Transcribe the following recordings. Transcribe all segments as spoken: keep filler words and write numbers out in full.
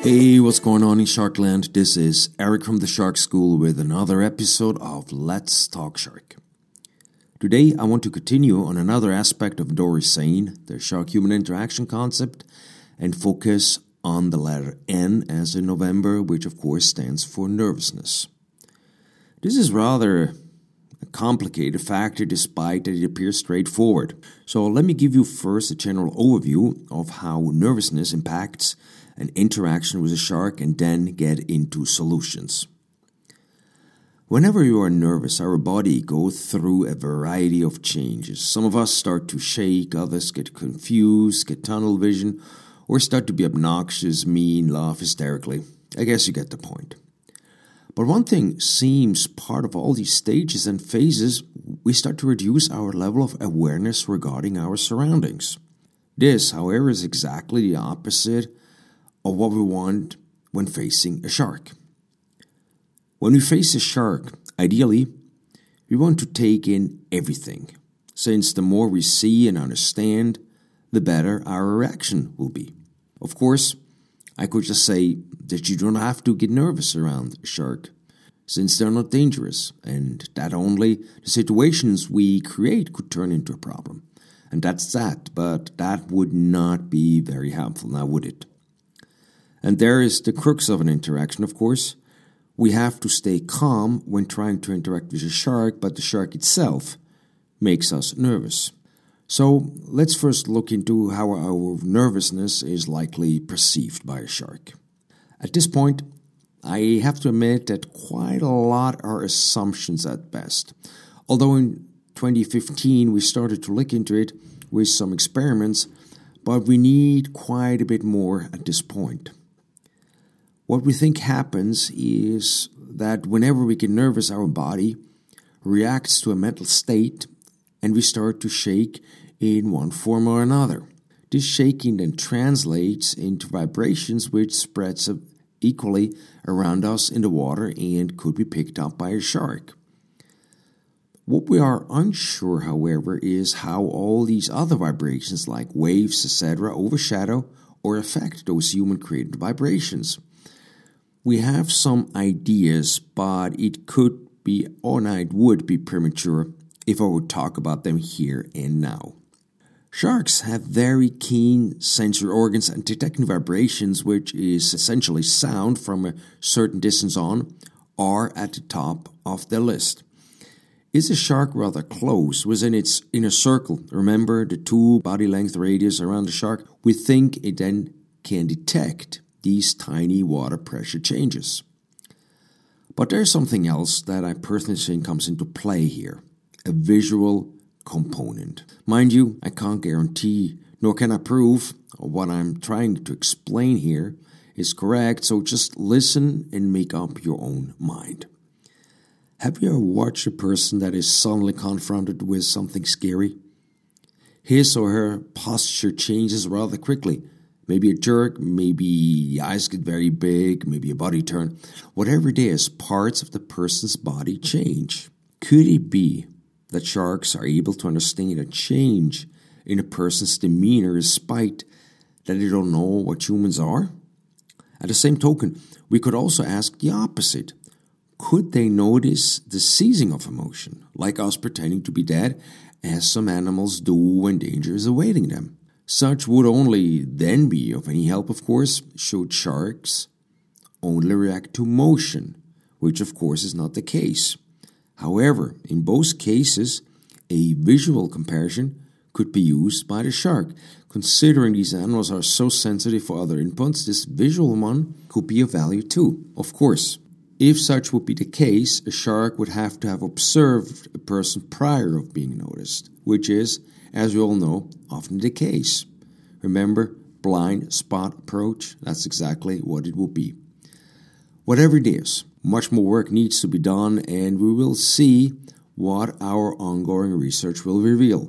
Hey, what's going on in Sharkland? This is Eric from the Shark School with another episode of Let's Talk Shark. Today, I want to continue on another aspect of Dory's saying, the shark-human interaction concept, and focus on the letter N as in November, which of course stands for nervousness. This is rather a complicated factor despite that it appears straightforward. So let me give you first a general overview of how nervousness impacts an interaction with a shark and then get into solutions. Whenever you are nervous, our body goes through a variety of changes. Some of us start to shake, others get confused, get tunnel vision, or start to be obnoxious, mean, laugh hysterically. I guess you get the point. But one thing seems part of all these stages and phases, we start to reduce our level of awareness regarding our surroundings. This, however, is exactly the opposite of what we want when facing a shark. When we face a shark, ideally, we want to take in everything, since the more we see and understand, the better our reaction will be. Of course, I could just say that you don't have to get nervous around a shark, since they're not dangerous, and that only the situations we create could turn into a problem. And that's that, but that would not be very helpful, now would it? And there is the crux of an interaction, of course. We have to stay calm when trying to interact with a shark, but the shark itself makes us nervous. So let's first look into how our nervousness is likely perceived by a shark. At this point, I have to admit that quite a lot are assumptions at best. Although in twenty fifteen we started to look into it with some experiments, but we need quite a bit more at this point. What we think happens is that whenever we get nervous, our body reacts to a mental state and we start to shake in one form or another. This shaking then translates into vibrations which spreads equally around us in the water and could be picked up by a shark. What we are unsure, however, is how all these other vibrations like waves, et cetera overshadow or affect those human-created vibrations. We have some ideas, but it could be, or no, it would be premature if I would talk about them here and now. Sharks have very keen sensory organs and detecting vibrations, which is essentially sound from a certain distance on, are at the top of their list. Is a shark rather close, within its inner circle? Remember the two body length radius around the shark? We think it then can detect these tiny water pressure changes. But there's something else that I personally think comes into play here, a visual component. Mind you, I can't guarantee, nor can I prove what I'm trying to explain here is correct, so just listen and make up your own mind. Have you ever watched a person that is suddenly confronted with something scary? His or her posture changes rather quickly. Maybe a jerk, maybe the eyes get very big, maybe a body turn. Whatever it is, parts of the person's body change. Could it be that sharks are able to understand a change in a person's demeanor despite that they don't know what humans are? At the same token, we could also ask the opposite. Could they notice the ceasing of emotion, like us pretending to be dead, as some animals do when danger is awaiting them? Such would only then be of any help, of course, should sharks only react to motion, which of course is not the case. However, in both cases, a visual comparison could be used by the shark. Considering these animals are so sensitive for other inputs, this visual one could be of value too. Of course, if such would be the case, a shark would have to have observed a person prior of being noticed, which is, as we all know, often the case. Remember, blind spot approach? That's exactly what it will be. Whatever it is, much more work needs to be done, and we will see what our ongoing research will reveal.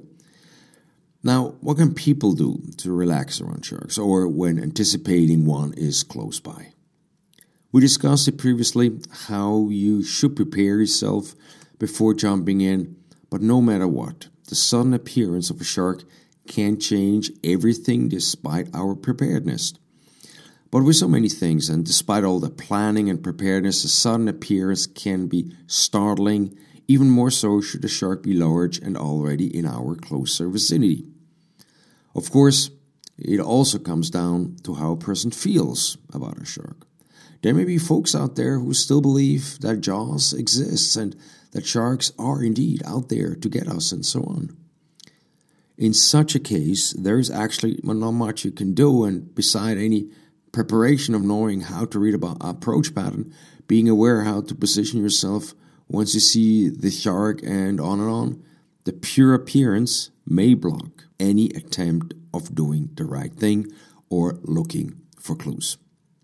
Now, what can people do to relax around sharks, or when anticipating one is close by? We discussed it previously, how you should prepare yourself before jumping in, but no matter what, the sudden appearance of a shark can change everything despite our preparedness. But with so many things, and despite all the planning and preparedness, a sudden appearance can be startling, even more so should the shark be large and already in our closer vicinity. Of course, it also comes down to how a person feels about a shark. There may be folks out there who still believe that Jaws exists and that sharks are indeed out there to get us and so on. In such a case, there is actually not much you can do, and beside any preparation of knowing how to read about approach pattern, being aware how to position yourself once you see the shark and on and on, the pure appearance may block any attempt of doing the right thing or looking for clues.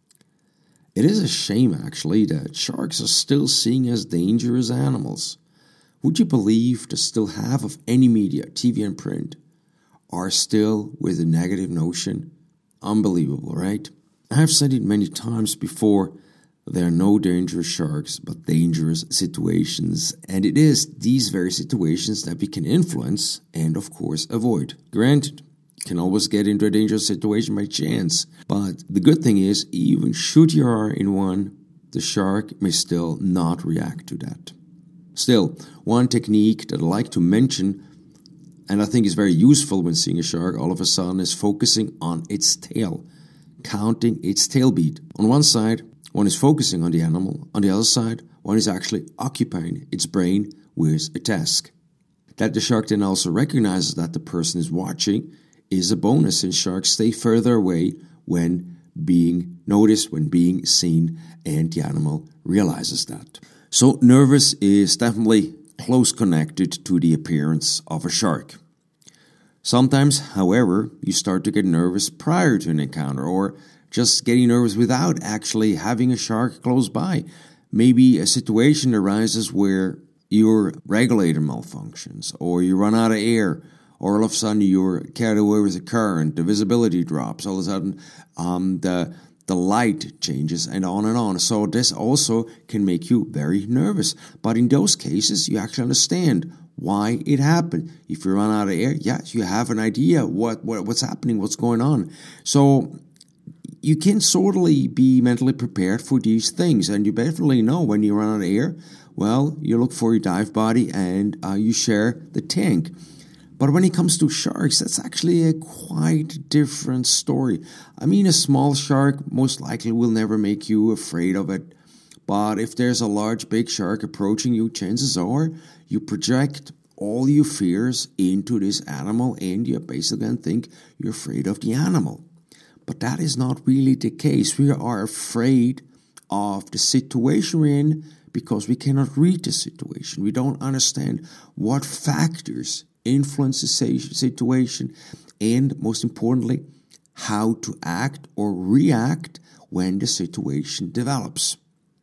It is a shame, actually, that sharks are still seen as dangerous animals. Would you believe that still half of any media, T V and print, are still with a negative notion? Unbelievable, right? I have said it many times before, there are no dangerous sharks, but dangerous situations. And it is these very situations that we can influence and, of course, avoid. Granted, you can always get into a dangerous situation by chance. But the good thing is, even should you are in one, the shark may still not react to that. Still, one technique that I like to mention, and I think is very useful when seeing a shark all of a sudden, is focusing on its tail, counting its tail beat. On one side, one is focusing on the animal. On the other side, one is actually occupying its brain with a task. That the shark then also recognizes that the person is watching is a bonus, and sharks stay further away when being noticed, when being seen, and the animal realizes that. So nervous is definitely close connected to the appearance of a shark. Sometimes, however, you start to get nervous prior to an encounter, or just getting nervous without actually having a shark close by. Maybe a situation arises where your regulator malfunctions, or you run out of air, or all of a sudden you're carried away with the current, the visibility drops, all of a sudden um, the the light changes, and on and on. So this also can make you very nervous. But in those cases, you actually understand why it happened. If you run out of air, yes, you have an idea what, what what's happening, what's going on. So you can sort of be mentally prepared for these things, and you definitely know when you run out of air, well, you look for your dive body and uh, you share the tank. But when it comes to sharks, that's actually a quite different story. I mean, a small shark most likely will never make you afraid of it. But if there's a large, big shark approaching you, chances are you project all your fears into this animal, and you basically then think you're afraid of the animal. But that is not really the case. We are afraid of the situation we're in because we cannot read the situation. We don't understand what factors influence the situation, and most importantly, how to act or react when the situation develops.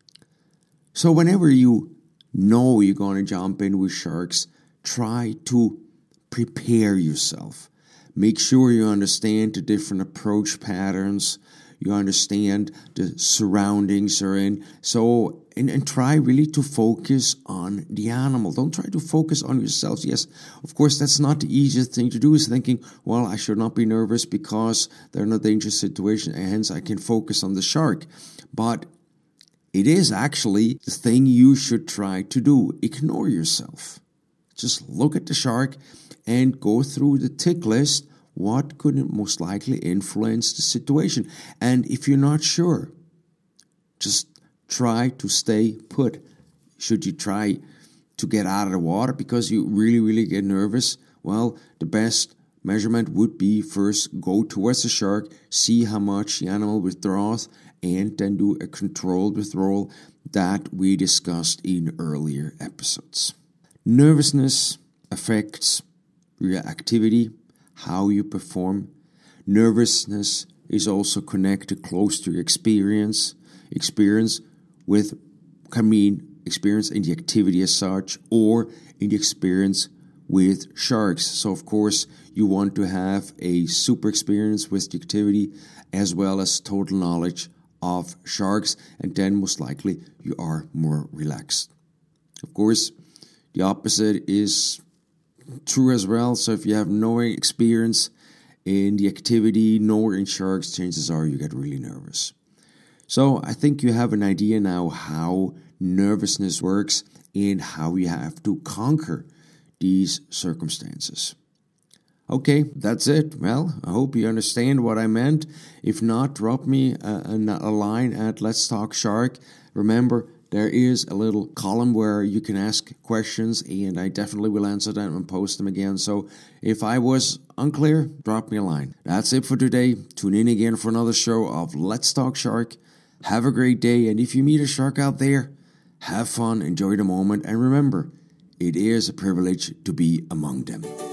So whenever you know you're going to jump in with sharks, try to prepare yourself. Make sure you understand the different approach patterns, you understand the surroundings you're in. So, and, and try really to focus on the animal. Don't try to focus on yourself. Yes, of course, that's not the easiest thing to do, is thinking, well, I should not be nervous because they're in a dangerous situation, and hence I can focus on the shark. But it is actually the thing you should try to do. Ignore yourself. Just look at the shark and go through the tick list. What could most likely influence the situation? And if you're not sure, just try to stay put. Should you try to get out of the water because you really, really get nervous? Well, the best measurement would be first go towards the shark, see how much the animal withdraws, and then do a controlled withdrawal that we discussed in earlier episodes. Nervousness affects reactivity, how you perform. Nervousness is also connected close to your experience. Experience with, I mean, experience in the activity as such, or in the experience with sharks. So, of course, you want to have a super experience with the activity as well as total knowledge of sharks, and then most likely you are more relaxed. Of course, the opposite is true as well. So if you have no experience in the activity nor in sharks, chances are you get really nervous. So I think you have an idea now how nervousness works and how you have to conquer these circumstances. Okay, that's it. Well, I hope you understand what I meant. If not, drop me a, a, a line at Let's Talk Shark. Remember, there is a little column where you can ask questions, and I definitely will answer them and post them again. So if I was unclear, drop me a line. That's it for today. Tune in again for another show of Let's Talk Shark. Have a great day, and if you meet a shark out there, have fun, enjoy the moment, and remember, it is a privilege to be among them.